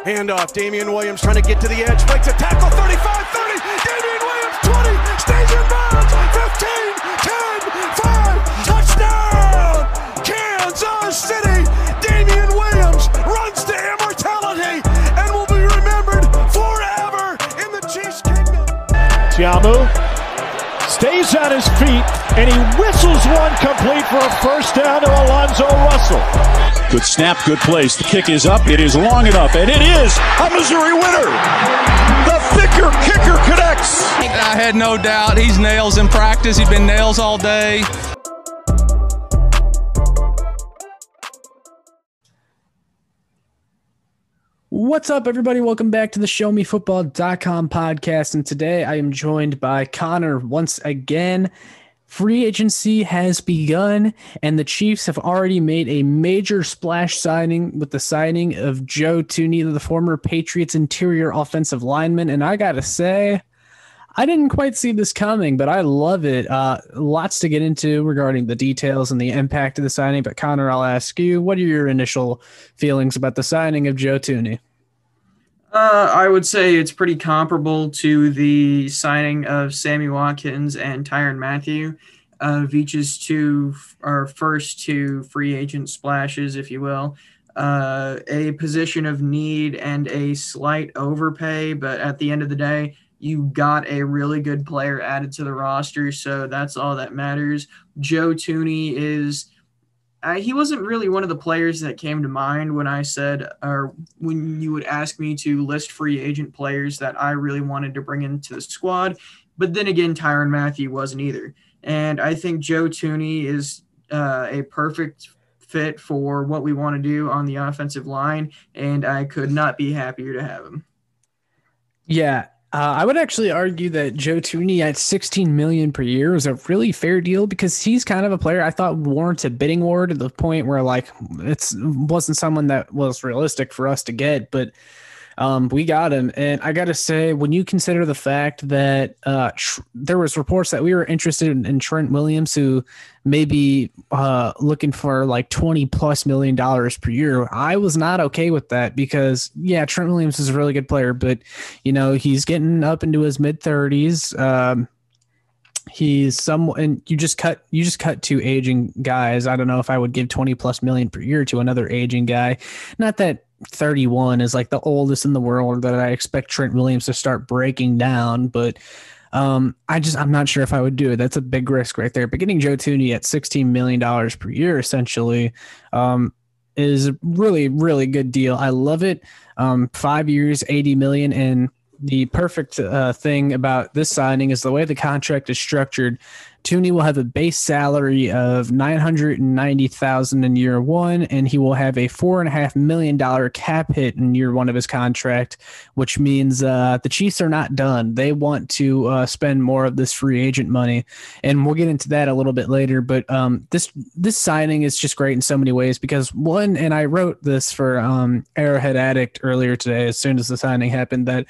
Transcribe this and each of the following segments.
Handoff, Damian Williams trying to get to the edge, breaks a tackle, 35, 30, Damian Williams, 20, stays in bounds, 15, 10, 5, touchdown, Kansas City. Damian Williams runs to immortality and will be remembered forever in the Chiefs' kingdom. Tiamu stays on his feet, and he whistles one complete for a first down to Alonzo Russell. Good snap, good place. The kick is up. It is long enough, and it is a Missouri winner. The thicker kicker connects. I had no doubt. He's nails in practice. He's been nails all day. What's up, everybody? Welcome back to the ShowMeFootball.com podcast, and today I am joined by Connor once again. Free agency has begun, and the Chiefs have already made a major splash signing with the signing of Joe Thuney, the former Patriots interior offensive lineman, and I gotta say, I didn't quite see this coming, but I love it. Lots to get into regarding the details and the impact of the signing, but Connor, I'll ask you, what are your initial feelings about the signing of Joe Thuney? I would say it's pretty comparable to the signing of Sammy Watkins and Tyrann Mathieu, Veach's first two free agent splashes, if you will. A position of need and a slight overpay, but at the end of the day, you got a really good player added to the roster, so that's all that matters. Joe Thuney is he wasn't really one of the players that came to mind when I said, or when you would ask me to list free agent players that I really wanted to bring into the squad. But then again, Tyrann Mathieu wasn't either. And I think Joe Thuney is a perfect fit for what we want to do on the offensive line, and I could not be happier to have him. Yeah. I would actually argue that Joe Thuney at $16 million per year is a really fair deal because he's kind of a player I thought warrants a bidding war to the point where it wasn't someone that was realistic for us to get, but we got him. And I got to say, when you consider the fact that there was reports that we were interested in Trent Williams, who may be looking for like $20+ million per year, I was not okay with that because, yeah, Trent Williams is a really good player, but, you know, he's getting up into his mid-30s. And you just cut two aging guys. I don't know if I would give $20+ million per year to another aging guy. Not that 31 is like the oldest in the world that I expect Trent Williams to start breaking down, but I'm not sure if I would do it. That's a big risk right there. But getting Joe Thuney at $16 million per year essentially is a really, really good deal. I love it. 5 years, $80 million, and the perfect thing about this signing is the way the contract is structured. Thuney will have a base salary of $990,000 in year one, and he will have a $4.5 million cap hit in year one of his contract, which means the Chiefs are not done. They want to spend more of this free agent money, and we'll get into that a little bit later. But this signing is just great in so many ways because one, and I wrote this for Arrowhead Addict earlier today as soon as the signing happened, that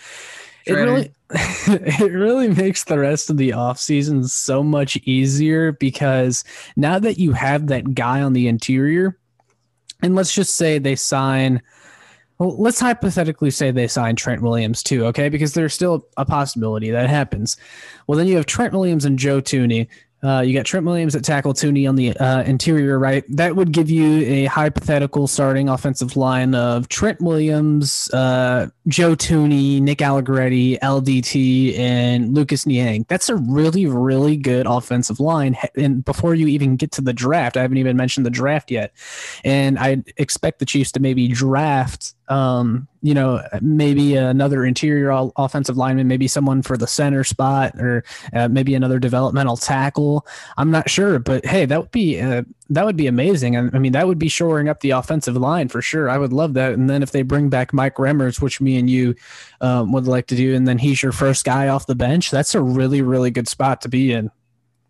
it really makes the rest of the offseason so much easier because now that you have that guy on the interior, and let's just say they sign, well, let's hypothetically say they sign Trent Williams too, okay? Because there's still a possibility that happens. Well, then you have Trent Williams and Joe Thuney. You got Trent Williams at tackle, Thuney on the interior, right? That would give you a hypothetical starting offensive line of Trent Williams, Joe Thuney, Nick Allegretti, LDT, and Lucas Niang. That's a really, really good offensive line. And before you even get to the draft, I haven't even mentioned the draft yet. And I expect the Chiefs to maybe draft maybe another interior offensive lineman, maybe someone for the center spot, or maybe another developmental tackle. I'm not sure, but hey, that would be amazing. I mean, that would be shoring up the offensive line for sure. I would love that. And then if they bring back Mike Remmers, which me and you would like to do, and then he's your first guy off the bench, that's a really, really good spot to be in.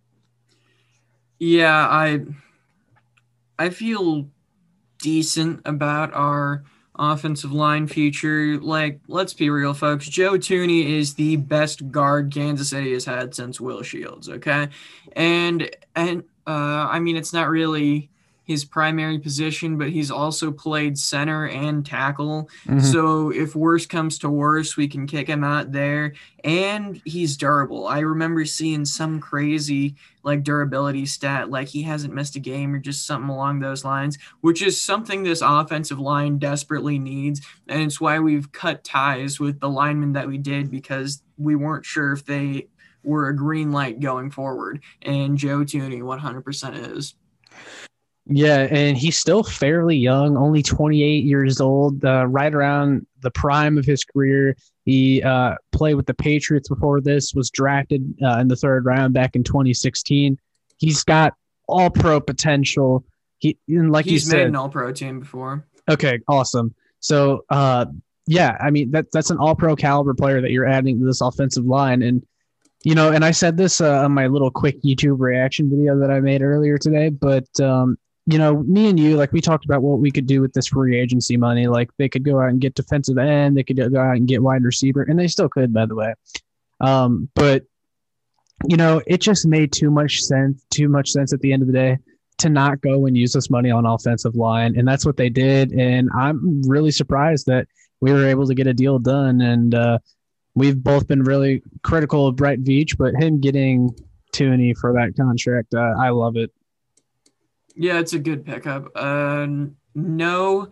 Yeah, I feel decent about our offensive line future. Like, let's be real, folks. Joe Thuney is the best guard Kansas City has had since Will Shields, okay? And I mean, it's not really his primary position, but he's also played center and tackle. Mhm. So if worse comes to worse, we can kick him out there. And he's durable. I remember seeing some crazy like durability stat, like he hasn't missed a game or just something along those lines, which is something this offensive line desperately needs. And it's why we've cut ties with the linemen that we did, because we weren't sure if they were a green light going forward. And Joe Thuney 100% is. Yeah, and he's still fairly young, only 28 years old, right around the prime of his career. He played with the Patriots before this, was drafted in the 3rd round back in 2016. He's got all-pro potential. He's made an all-pro team before. Okay, awesome. So, yeah, I mean, that's an all-pro caliber player that you're adding to this offensive line. And, you know, and I said this on my little quick YouTube reaction video that I made earlier today, but you know, me and you, like we talked about what we could do with this free agency money. Like they could go out and get defensive end, they could go out and get wide receiver, and they still could, by the way. But you know, it just made too much sense at the end of the day to not go and use this money on offensive line, and that's what they did. And I'm really surprised that we were able to get a deal done. And we've both been really critical of Brett Veach, but him getting Thuney for that contract, I love it. Yeah, it's a good pickup. No,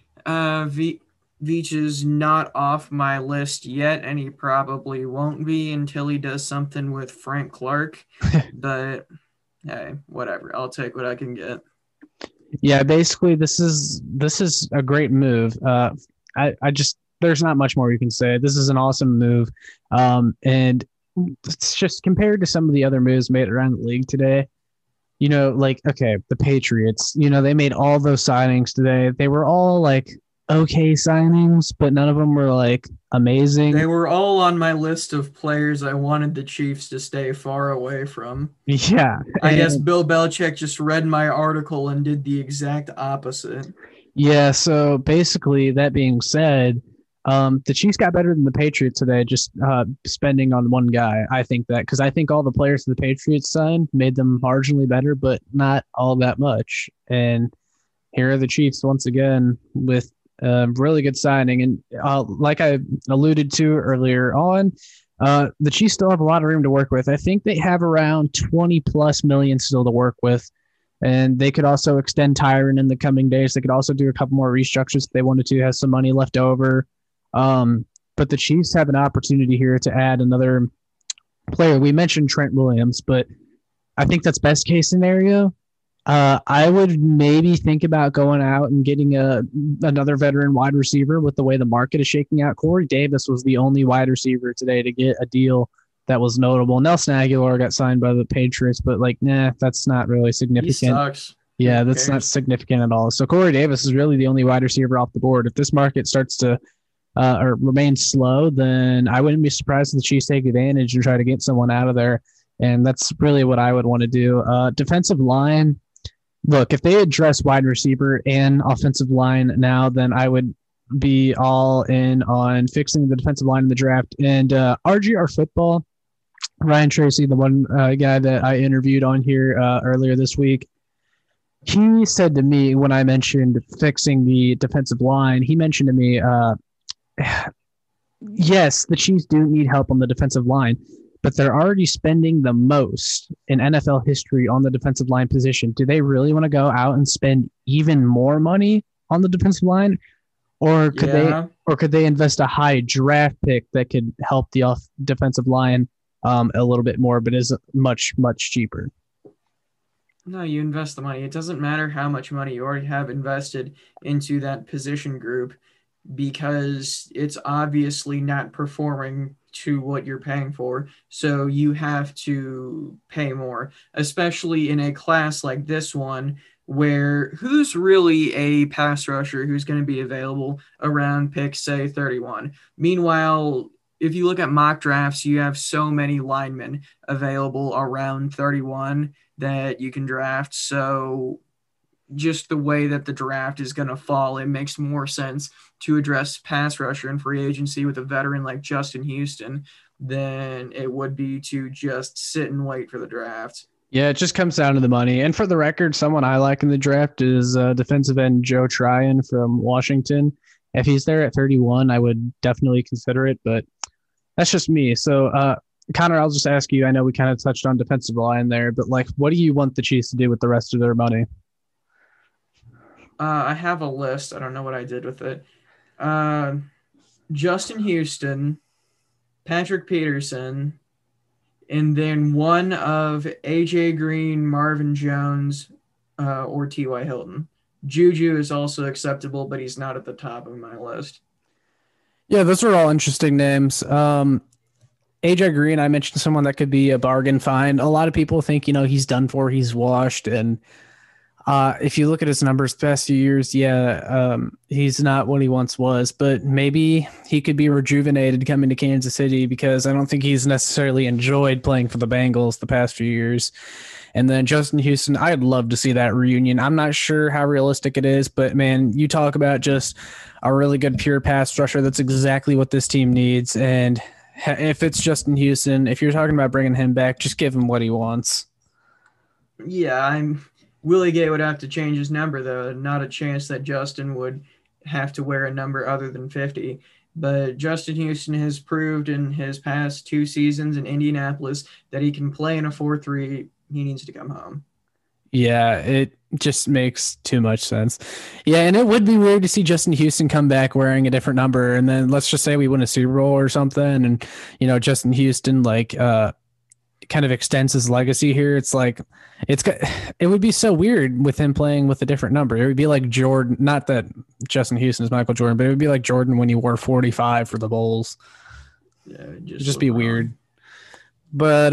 Veach is not off my list yet, and he probably won't be until he does something with Frank Clark. But hey, whatever. I'll take what I can get. Yeah, basically, this is a great move. I just there's not much more you can say. This is an awesome move, and it's just compared to some of the other moves made around the league today. You know, like, okay, the Patriots, you know, they made all those signings today. They were all like okay signings, but none of them were like amazing. They were all on my list of players I wanted the Chiefs to stay far away from. Yeah. I guess Bill Belichick just read my article and did the exact opposite. Yeah, so basically, that being said, the Chiefs got better than the Patriots today, just spending on one guy. I think that because I think all the players the Patriots signed made them marginally better, but not all that much. And here are the Chiefs once again with really good signing. And like I alluded to earlier on, the Chiefs still have a lot of room to work with. I think they have around 20 plus million still to work with. And they could also extend Tyron in the coming days. They could also do a couple more restructures if they wanted to, have some money left over. But the Chiefs have an opportunity here to add another player. We mentioned Trent Williams, but I think that's best case scenario. I would maybe think about going out and getting another veteran wide receiver with the way the market is shaking out. Corey Davis was the only wide receiver today to get a deal that was notable. Nelson Aguilar got signed by the Patriots, but that's not really significant. He sucks. Yeah, that's not significant at all. So Corey Davis is really the only wide receiver off the board. If this market starts to or remains slow, then I wouldn't be surprised if the Chiefs take advantage and try to get someone out of there. And that's really what I would want to do. Defensive line, look, if they address wide receiver and offensive line now, then I would be all in on fixing the defensive line in the draft. And RGR Football, Ryan Tracy, the one guy that I interviewed on here earlier this week, he said to me when I mentioned fixing the defensive line, he mentioned to me, yes, the Chiefs do need help on the defensive line, but they're already spending the most in NFL history on the defensive line position. Do they really want to go out and spend even more money on the defensive line? Or could they invest a high draft pick that could help the defensive line a little bit more, but is much, much cheaper? No, you invest the money. It doesn't matter how much money you already have invested into that position group, because it's obviously not performing to what you're paying for. So you have to pay more, especially in a class like this one, where who's really a pass rusher who's going to be available around pick, say, 31. Meanwhile, if you look at mock drafts, you have so many linemen available around 31 that you can draft. So just the way that the draft is going to fall, it makes more sense to address pass rusher and free agency with a veteran like Justin Houston than it would be to just sit and wait for the draft. Yeah, it just comes down to the money. And for the record, someone I like in the draft is defensive end Joe Tryon from Washington. If he's there at 31, I would definitely consider it, but that's just me. So, Connor, I'll just ask you. I know we kind of touched on defensive line there, but like, what do you want the Chiefs to do with the rest of their money? I have a list. I don't know what I did with it. Justin Houston, Patrick Peterson, and then one of AJ Green, Marvin Jones, or T.Y. Hilton. Juju is also acceptable, but he's not at the top of my list. Yeah, those are all interesting names. AJ Green, I mentioned someone that could be a bargain find. A lot of people think, he's done for, he's washed. And if you look at his numbers the past few years, he's not what he once was, but maybe he could be rejuvenated coming to Kansas City because I don't think he's necessarily enjoyed playing for the Bengals the past few years. And then Justin Houston, I'd love to see that reunion. I'm not sure how realistic it is, but man, you talk about just a really good pure pass rusher. That's exactly what this team needs. And if it's Justin Houston, if you're talking about bringing him back, just give him what he wants. Yeah, Willie Gay would have to change his number, though. Not a chance that Justin would have to wear a number other than 50. But Justin Houston has proved in his past 2 seasons in Indianapolis that he can play in a 4-3. He needs to come home. Yeah, it just makes too much sense. Yeah, and it would be weird to see Justin Houston come back wearing a different number, and then let's just say we win a Super Bowl or something, and Justin Houston kind of extends his legacy here. It's like it would be so weird with him playing with a different number. It would be like Jordan, not that Justin Houston is Michael Jordan, but it would be like Jordan when he wore 45 for the Bowls. Yeah, it'd just be weird. But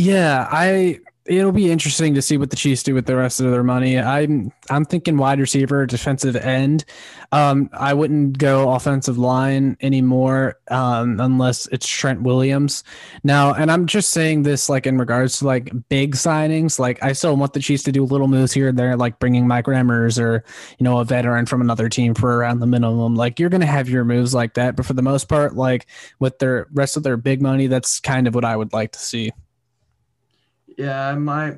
it'll be interesting to see what the Chiefs do with the rest of their money. I'm thinking wide receiver, defensive end. I wouldn't go offensive line anymore unless it's Trent Williams. Now, and I'm just saying this like in regards to like big signings. Like I still want the Chiefs to do little moves here and there, like bringing Mike Remmers or a veteran from another team for around the minimum. Like you're gonna have your moves like that, but for the most part, like with their rest of their big money, that's kind of what I would like to see. Yeah,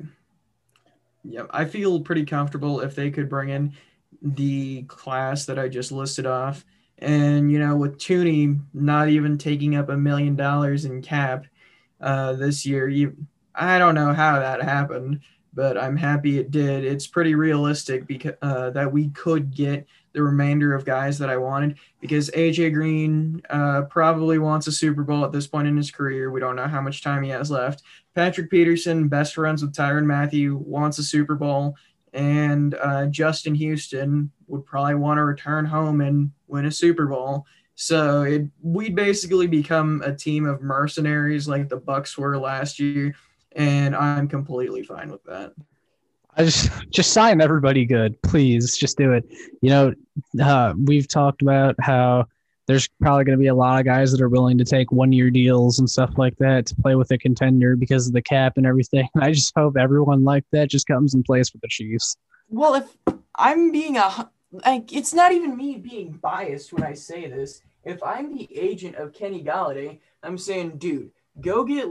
I feel pretty comfortable if they could bring in the class that I just listed off. And, with Tooney not even taking up $1 million in cap this year, I don't know how that happened, but I'm happy it did. It's pretty realistic because that we could get the remainder of guys that I wanted because AJ Green probably wants a Super Bowl at this point in his career. We don't know how much time he has left. Patrick Peterson, best friends with Tyrann Mathieu, wants a Super Bowl. And Justin Houston would probably want to return home and win a Super Bowl. So we'd basically become a team of mercenaries like the Bucs were last year. And I'm completely fine with that. I just sign everybody good, please. Just do it. We've talked about how there's probably going to be a lot of guys that are willing to take 1-year deals and stuff like that to play with a contender because of the cap and everything. And I just hope everyone like that just comes in place for the Chiefs. Well, if I'm being it's not even me being biased when I say this. If I'm the agent of Kenny Golladay, I'm saying, dude, go get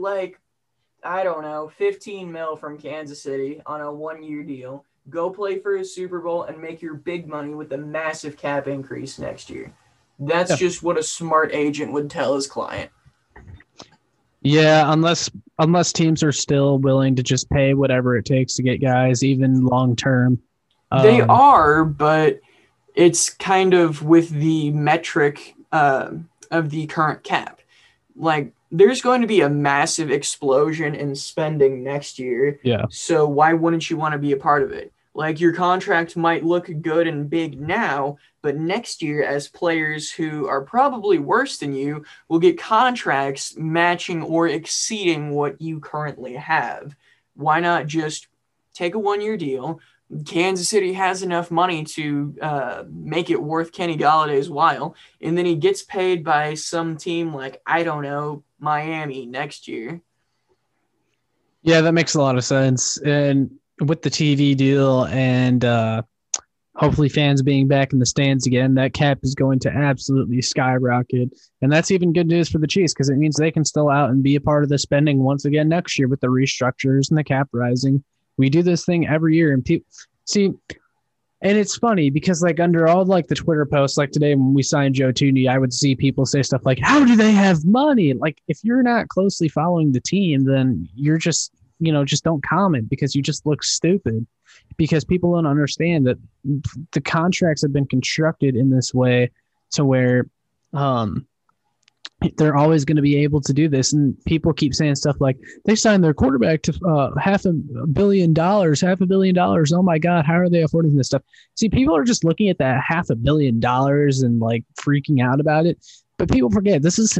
15 mil from Kansas City on a 1-year deal. Go play for a Super Bowl and make your big money with a massive cap increase next year. That's just what a smart agent would tell his client. Yeah, unless teams are still willing to just pay whatever it takes to get guys, even long term. They are, but it's kind of with the metric of the current cap. There's going to be a massive explosion in spending next year. Yeah. So why wouldn't you want to be a part of it? Your contract might look good and big now, but next year, as players who are probably worse than you will get contracts matching or exceeding what you currently have. Why not just take a 1-year deal? Kansas City has enough money to make it worth Kenny Galladay's while, and then he gets paid by some team like, Miami next year. Yeah, that makes a lot of sense. And with the TV deal and hopefully fans being back in the stands again, that cap is going to absolutely skyrocket. And that's even good news for the Chiefs because it means they can still out and be a part of the spending once again next year with the restructures and the cap rising. We do this thing every year, and people see. And it's funny because like under all like the Twitter posts, like today when we signed Joe Thuney, I would see people say stuff like, how do they have money? Like if you're not closely following the team, then you're just, just don't comment because you just look stupid, because people don't understand that the contracts have been constructed in this way to where they're always going to be able to do this. And people keep saying stuff like they signed their quarterback to $500 million. Oh my God, how are they affording this stuff? See, people are just looking at that $500 million and like freaking out about it. But people forget this is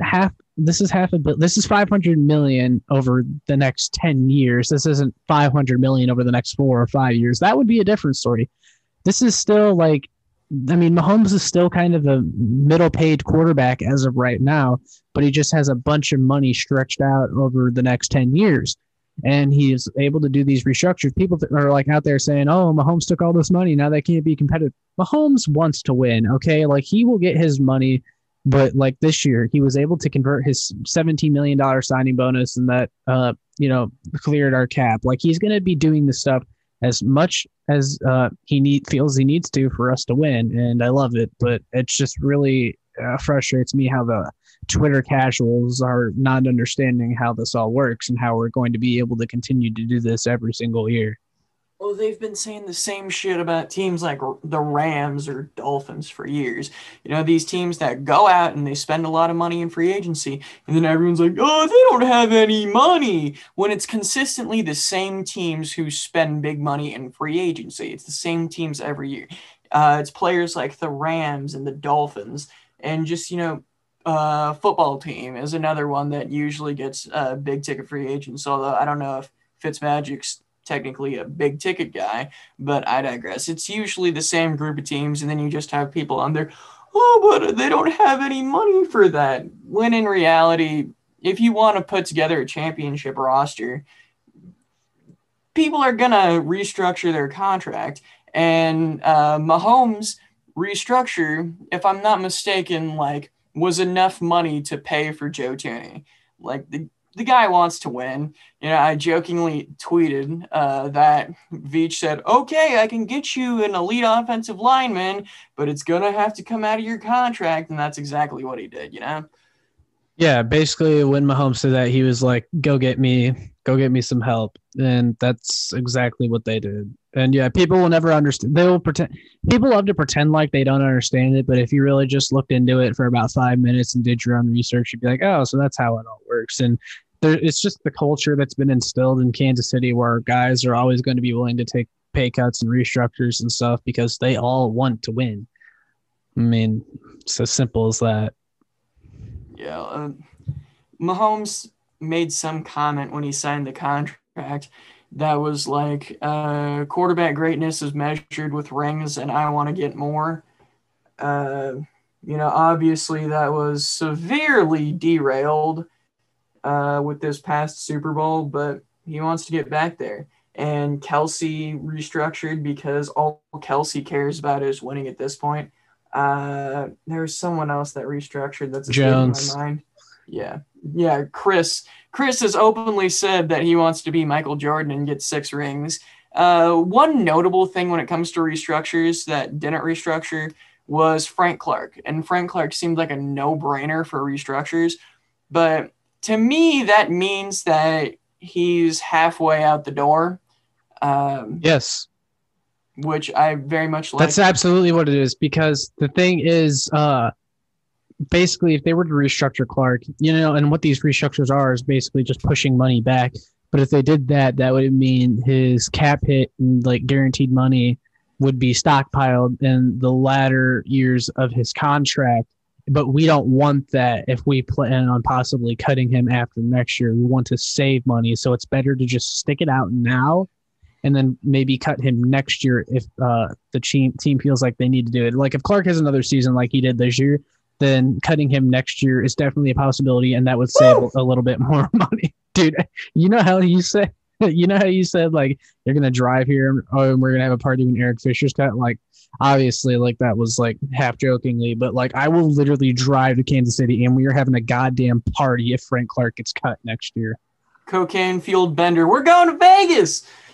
$500 million over the next 10 years. This isn't $500 million over the next 4 or 5 years. That would be a different story. This is still like, Mahomes is still kind of a middle-paid quarterback as of right now, but he just has a bunch of money stretched out over the next 10 years. And he is able to do these restructures. People are like out there saying, oh, Mahomes took all this money. Now they can't be competitive. Mahomes wants to win, okay? Like he will get his money, but like this year, he was able to convert his $17 million signing bonus and that, cleared our cap. Like he's going to be doing this stuff as much as he feels he needs to for us to win, and I love it. But it's just really frustrates me how the Twitter casuals are not understanding how this all works and how we're going to be able to continue to do this every single year. Well, they've been saying the same shit about teams like the Rams or Dolphins for years. These teams that go out and they spend a lot of money in free agency, and then everyone's like, oh, they don't have any money, when it's consistently the same teams who spend big money in free agency. It's the same teams every year. It's players like the Rams and the Dolphins, and just, football team is another one that usually gets big ticket free agents, although I don't know if Fitzmagic's technically a big ticket guy, but I digress. It's usually the same group of teams, and then you just have people on there, oh, but they don't have any money for that. When in reality, if you want to put together a championship roster, people are going to restructure their contract, and Mahomes' restructure, if I'm not mistaken, was enough money to pay for Joe Thuney. The guy wants to win. I jokingly tweeted that Veach said, okay, I can get you an elite offensive lineman, but it's going to have to come out of your contract. And that's exactly what he did, Yeah, basically when Mahomes said that, he was like, go get me some help. And that's exactly what they did. And yeah, people will never understand. They will pretend. People love to pretend like they don't understand it. But if you really just looked into it for about 5 minutes and did your own research, you'd be like, oh, so that's how it all works. And it's just the culture that's been instilled in Kansas City where guys are always going to be willing to take pay cuts and restructures and stuff because they all want to win. It's as simple as that. Yeah. Mahomes made some comment when he signed the contract that was like, quarterback greatness is measured with rings and I want to get more. Obviously that was severely derailed with this past Super Bowl, but he wants to get back there. And Kelsey restructured because all Kelsey cares about is winning at this point. There's someone else that restructured that's Jones. in my mind. Yeah. Chris has openly said that he wants to be Michael Jordan and get 6 rings. One notable thing when it comes to restructures that didn't restructure was Frank Clark. And Frank Clark seemed like a no-brainer for restructures. But to me, that means that he's halfway out the door. Yes. Which I very much like. That's absolutely what it is, because the thing is, basically, if they were to restructure Clark, and what these restructures are is basically just pushing money back. But if they did that, that would mean his cap hit and guaranteed money would be stockpiled in the latter years of his contract. But we don't want that if we plan on possibly cutting him after next year. We want to save money. So it's better to just stick it out now and then maybe cut him next year if the team feels like they need to do it. Like if Clark has another season like he did this year, then cutting him next year is definitely a possibility, and that would save a little bit more money. Dude, you know how you said like you're going to drive here and we're going to have a party when Eric Fisher's cut? Obviously, that was half jokingly, but I will literally drive to Kansas City and we are having a goddamn party if Frank Clark gets cut next year. Cocaine fueled bender. We're going to Vegas.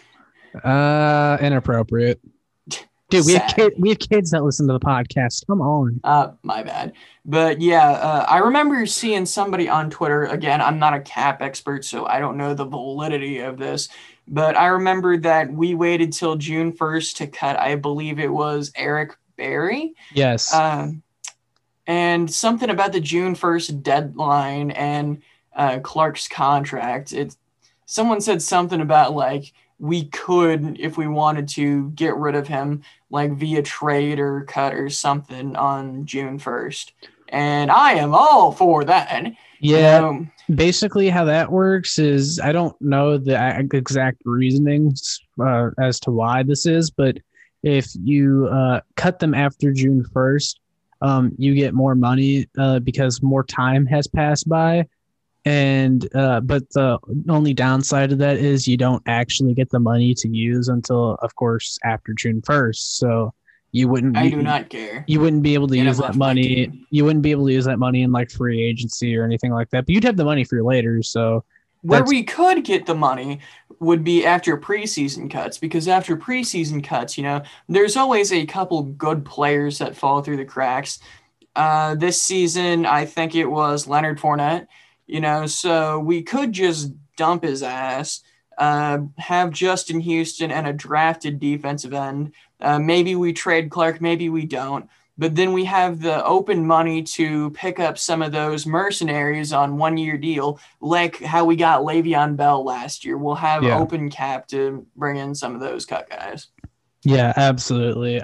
Inappropriate. Dude, we have kids that listen to the podcast. Come on. My bad. But yeah, I remember seeing somebody on Twitter. Again, I'm not a cap expert, so I don't know the validity of this. But I remember that we waited till June 1st to cut, I believe it was Eric Berry. Yes. And something about the June 1st deadline and Clark's contract. Someone said something about like, we could, if we wanted to, get rid of him like via trade or cut or something on June 1st. And I am all for that. Yeah. Basically how that works is, I don't know the exact reasonings as to why this is, but if you cut them after June 1st, you get more money because more time has passed by. And but the only downside of that is you don't actually get the money to use until, of course, after June 1st. So you wouldn't. I do not care. You wouldn't be able to use that money. You wouldn't be able to use that money in like free agency or anything like that. But you'd have the money for you later. So where we could get the money would be after preseason cuts, because after preseason cuts, there's always a couple good players that fall through the cracks. This season, I think it was Leonard Fournette. So we could just dump his ass, have Justin Houston and a drafted defensive end. Maybe we trade Clark, maybe we don't. But then we have the open money to pick up some of those mercenaries on one-year deal, like how we got Le'Veon Bell last year. We'll have open cap to bring in some of those cut guys. Yeah, absolutely.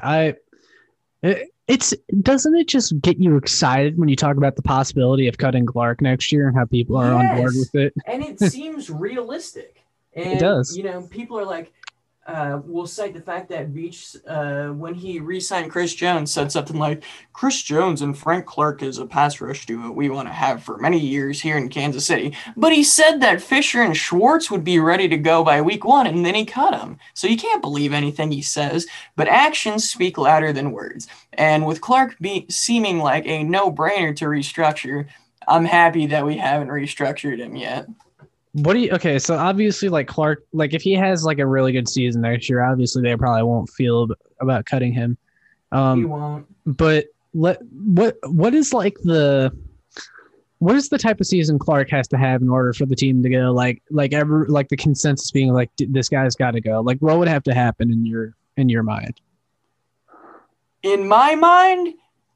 Doesn't it just get you excited when you talk about the possibility of cutting Clark next year and how people are on board with it? And it seems realistic. And, it does. People are like, we'll cite the fact that Beach, when he re-signed Chris Jones, said something like, Chris Jones and Frank Clark is a pass rush duo we want to have for many years here in Kansas City. But he said that Fisher and Schwartz would be ready to go by week 1, and then he cut them. So you can't believe anything he says, but actions speak louder than words. And with Clark seeming like a no-brainer to restructure, I'm happy that we haven't restructured him yet. Okay, so obviously, like Clark, like if he has like a really good season next year, obviously they probably won't feel about cutting him. He won't. But what is the type of season Clark has to have in order for the team to go like the consensus being like this guy's got to go? Like what would have to happen in your mind? In my mind,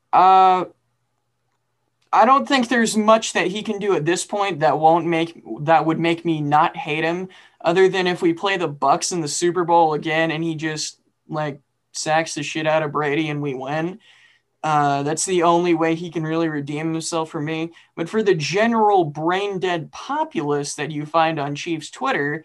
I don't think there's much that he can do at this point that would make me not hate him, other than if we play the Bucs in the Super Bowl again and he just like sacks the shit out of Brady and we win. That's the only way he can really redeem himself for me. But for the general brain dead populace that you find on Chiefs Twitter,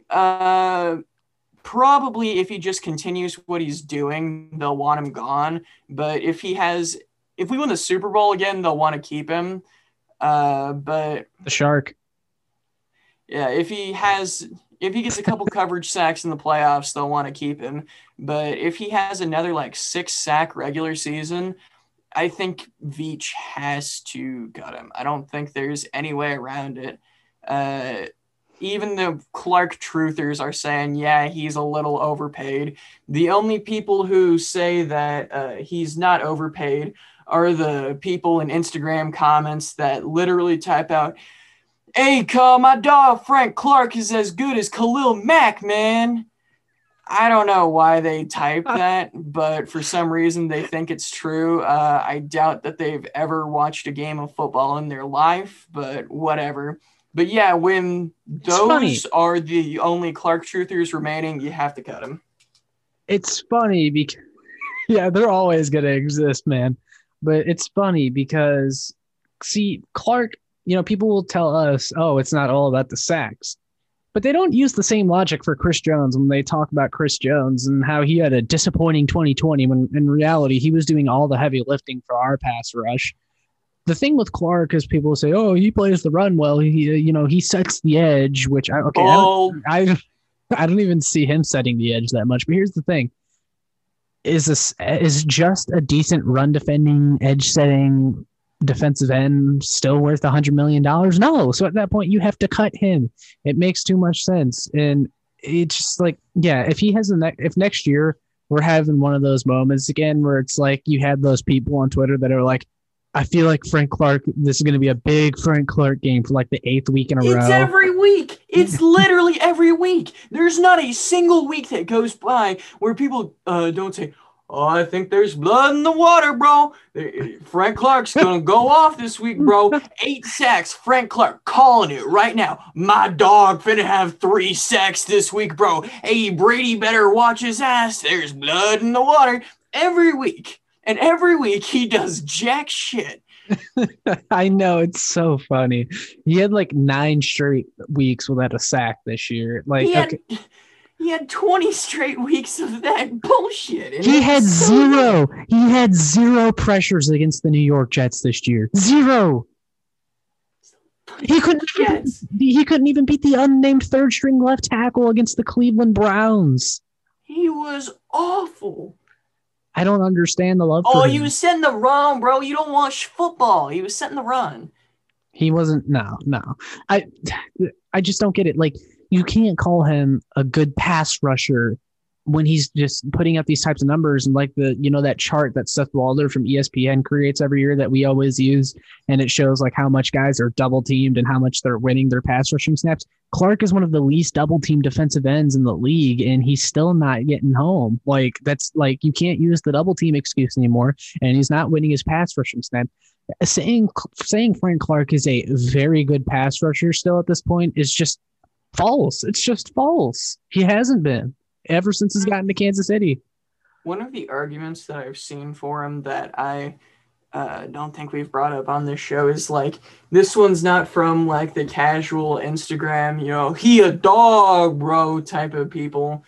probably if he just continues what he's doing, they'll want him gone. But if we win the Super Bowl again, they'll want to keep him. But the Shark. Yeah, if he gets a couple coverage sacks in the playoffs, they'll want to keep him. But if he has another like 6-sack regular season, I think Veach has to cut him. I don't think there's any way around it. Even the Clark truthers are saying, yeah, he's a little overpaid. The only people who say that he's not overpaid are the people in Instagram comments that literally type out, hey, my dog Frank Clark is as good as Khalil Mack, man. I don't know why they type that, but for some reason they think it's true. I doubt that they've ever watched a game of football in their life, but whatever. But yeah, when those are the only Clark truthers remaining, you have to cut them. It's funny because, yeah, they're always going to exist, man. But it's funny because, see, Clark, people will tell us, oh, it's not all about the sacks. But they don't use the same logic for Chris Jones when they talk about Chris Jones and how he had a disappointing 2020 when in reality he was doing all the heavy lifting for our pass rush. The thing with Clark is people say, oh, he plays the run well. He sets the edge, which I don't even see him setting the edge that much. But here's the thing. Is just a decent run defending, edge setting defensive end still worth $100 million? No. So at that point, you have to cut him. It makes too much sense. And it's just like, yeah, if he has if next year we're having one of those moments again where it's like you had those people on Twitter that are like, I feel like Frank Clark, this is going to be a big Frank Clark game for like the 8th week in a row. It's every week. It's literally every week. There's not a single week that goes by where people don't say, oh, I think there's blood in the water, bro. Frank Clark's going to go off this week, bro. 8 sacks. Frank Clark calling it right now. My dog finna have 3 sacks this week, bro. Hey, Brady better watch his ass. There's blood in the water. Every week. And every week he does jack shit. I know, it's so funny. He had like 9 straight weeks without a sack this year. Like he had 20 straight weeks of that bullshit. He had zero pressures against the New York Jets this year. 0. He couldn't even beat the unnamed 3rd string left tackle against the Cleveland Browns. He was awful. I don't understand the love. Oh, he was setting the run, bro. You don't watch football. He was setting the run. He wasn't. No. I just don't get it. Like, you can't call him a good pass rusher when he's just putting up these types of numbers, and like that chart that Seth Walder from ESPN creates every year that we always use, and it shows like how much guys are double teamed and how much they're winning their pass rushing snaps. Clark is one of the least double teamed defensive ends in the league, and he's still not getting home. Like, that's like, you can't use the double team excuse anymore, and he's not winning his pass rushing snap. Saying Frank Clark is a very good pass rusher still at this point is just false. It's just false. He hasn't been ever since he's gotten to Kansas City. One of the arguments that I've seen for him that I don't think we've brought up on this show is like, this one's not from like the casual Instagram, he a dog, bro type of people.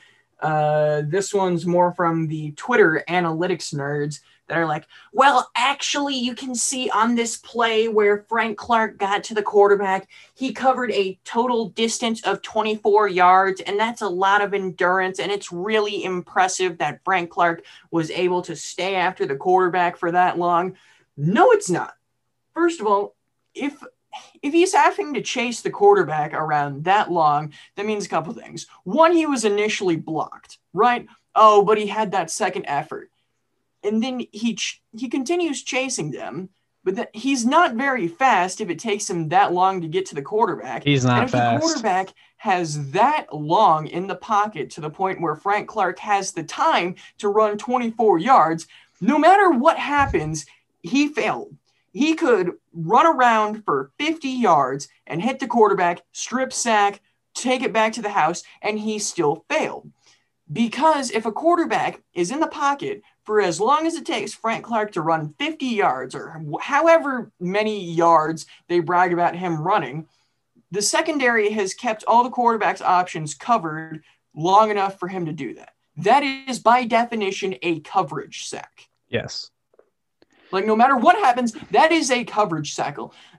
This one's more from the Twitter analytics nerds that are like, well, actually, you can see on this play where Frank Clark got to the quarterback, he covered a total distance of 24 yards, and that's a lot of endurance, and it's really impressive that Frank Clark was able to stay after the quarterback for that long. No, it's not. First of all, if he's having to chase the quarterback around that long, that means a couple things. One, he was initially blocked, right? Oh, but he had that second effort. And then he continues chasing them, but he's not very fast if it takes him that long to get to the quarterback. He's not fast. And if the quarterback has that long in the pocket to the point where Frank Clark has the time to run 24 yards, no matter what happens, he failed. He could run around for 50 yards and hit the quarterback, strip sack, take it back to the house, and he still failed. Because if a quarterback is in the pocket for as long as it takes Frank Clark to run 50 yards or however many yards they brag about him running, the secondary has kept all the quarterback's options covered long enough for him to do that. That is, by definition, a coverage sack. Yes. Like, no matter what happens, that is a coverage sack.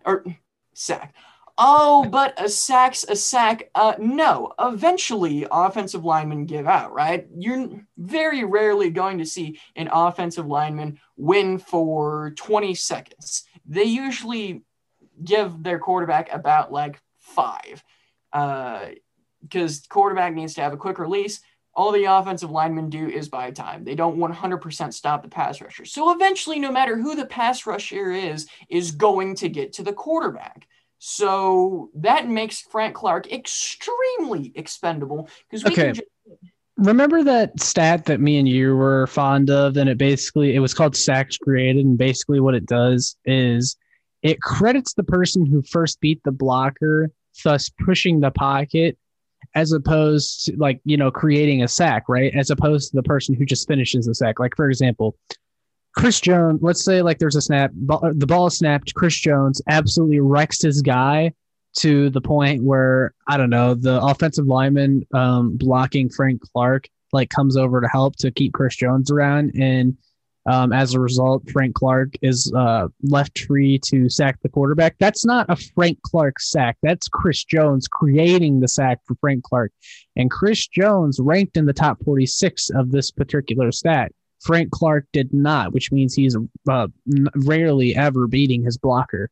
Oh, but a sack's a sack. No, eventually offensive linemen give out, right? You're very rarely going to see an offensive lineman win for 20 seconds. They usually give their quarterback about like 5 because quarterback needs to have a quick release. All the offensive linemen do is buy time. They don't 100% stop the pass rusher. So eventually, no matter who the pass rusher is going to get to the quarterback. So that makes Frank Clark extremely expendable because we can just... Remember that stat that me and you were fond of, and it was called sacks created, and basically what it does is it credits the person who first beat the blocker, thus pushing the pocket, as opposed to creating a sack, right? As opposed to the person who just finishes the sack. Like, for example, Chris Jones, let's say there's a snap, the ball is snapped, Chris Jones absolutely wrecks his guy to the point where, I don't know, the offensive lineman blocking Frank Clark comes over to help to keep Chris Jones around. And as a result, Frank Clark is left free to sack the quarterback. That's not a Frank Clark sack. That's Chris Jones creating the sack for Frank Clark. And Chris Jones ranked in the top 46 of this particular stat. Frank Clark did not, which means he's rarely ever beating his blocker.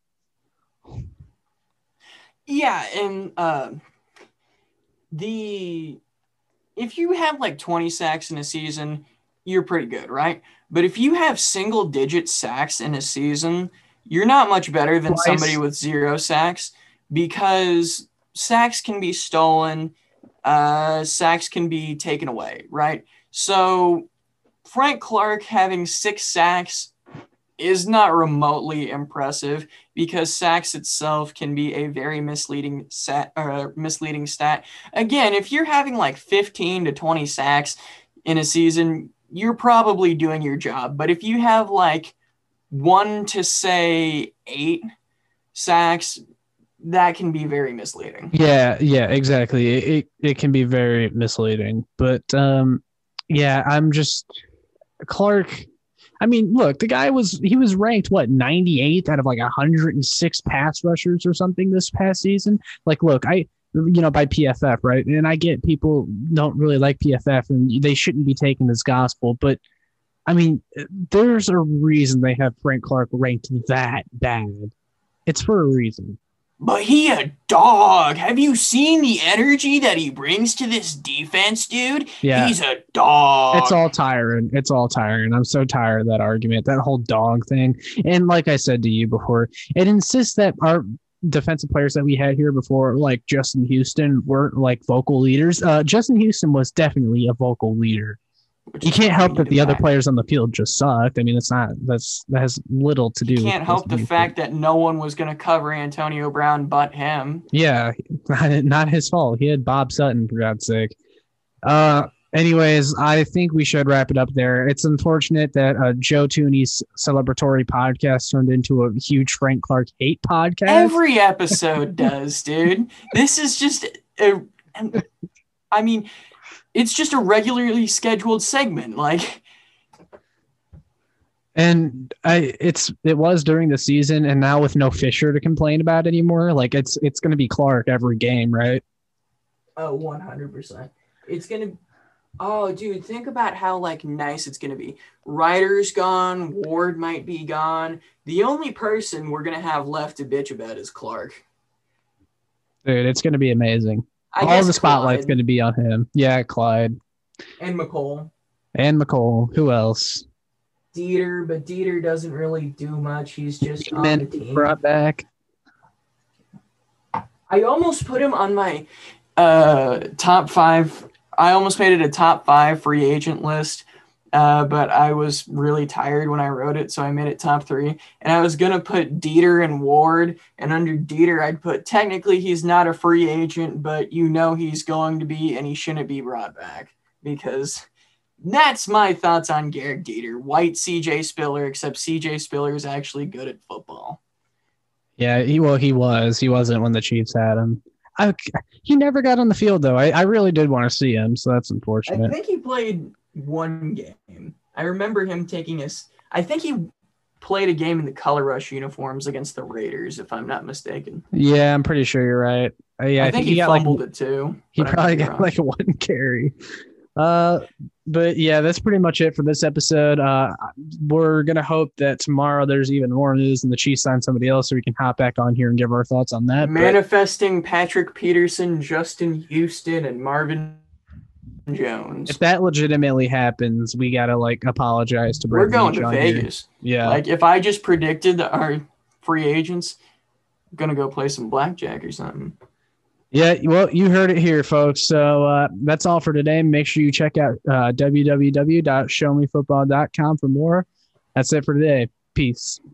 Yeah, and the if you have like 20 sacks in a season, you're pretty good, right? But if you have single-digit sacks in a season, you're not much better than somebody with 0 sacks, because sacks can be stolen, sacks can be taken away, right? So Frank Clark having 6 sacks is not remotely impressive, because sacks itself can be a very misleading stat. Again, if you're having like 15 to 20 sacks in a season, you're probably doing your job. But if you have like 1 to say 8 sacks, that can be very misleading. Yeah, exactly. It can be very misleading. But I'm just Clark. I mean, look, the guy was ranked 98th out of like 106 pass rushers or something this past season. Like, look, by PFF, right? And I get people don't really like PFF and they shouldn't be taken as gospel, but I mean, there's a reason they have Frank Clark ranked that bad. It's for a reason. But he a dog. Have you seen the energy that he brings to this defense, dude? Yeah. He's a dog. It's all tiring. I'm so tired of that argument, that whole dog thing. And like I said to you before, it insists that our defensive players that we had here before, like Justin Houston, weren't like vocal leaders. Justin Houston was definitely a vocal leader. You can't help that the other players on the field just sucked. I mean, that has little to do. You can't help the fact that no one was going to cover Antonio Brown but him. Yeah, not his fault. He had Bob Sutton, for God's sake. Anyways, I think we should wrap it up there. It's unfortunate that Joe Tooney's celebratory podcast turned into a huge Frank Clark hate podcast. Every episode does, dude. This is just it's just a regularly scheduled segment, like. And it was during the season, and now with no Fisher to complain about anymore, like it's going to be Clark every game, right? Oh, 100%. It's going to. Oh, dude, think about how like nice it's going to be. Ryder's gone, Ward might be gone. The only person we're going to have left to bitch about is Clark. Dude, it's going to be amazing. All the spotlight's going to be on him. Yeah, Clyde. And McCole. Who else? Dieter, but Dieter doesn't really do much. He's just on the team. Brought back. I almost put him on my top 5. I almost made it a top 5 free agent list, but I was really tired when I wrote it, so I made it top 3. And I was going to put Dieter and Ward, and under Dieter, I'd put technically he's not a free agent, but he's going to be, and he shouldn't be brought back, because that's my thoughts on Garrett Dieter. White CJ Spiller, except CJ Spiller is actually good at football. Yeah, he was. He wasn't when the Chiefs had him. He never got on the field, though. I really did want to see him, so that's unfortunate. I think he played one game. I remember him I think he played a game in the Color Rush uniforms against the Raiders, if I'm not mistaken. Yeah, I'm pretty sure you're right. Yeah, I think he fumbled it too. He probably got like a 1 carry. But yeah, that's pretty much it for this episode. We're going to hope that tomorrow there's even more news and the Chiefs sign somebody else so we can hop back on here and give our thoughts on that. Manifesting Patrick Peterson, Justin Houston, and Marvin Jones. If that legitimately happens, we got to apologize to Brett. We're going to Vegas. Here. Yeah. If I just predicted that our free agents, I'm going to go play some blackjack or something. Yeah, well, you heard it here, folks. So that's all for today. Make sure you check out www.showmefootball.com for more. That's it for today. Peace.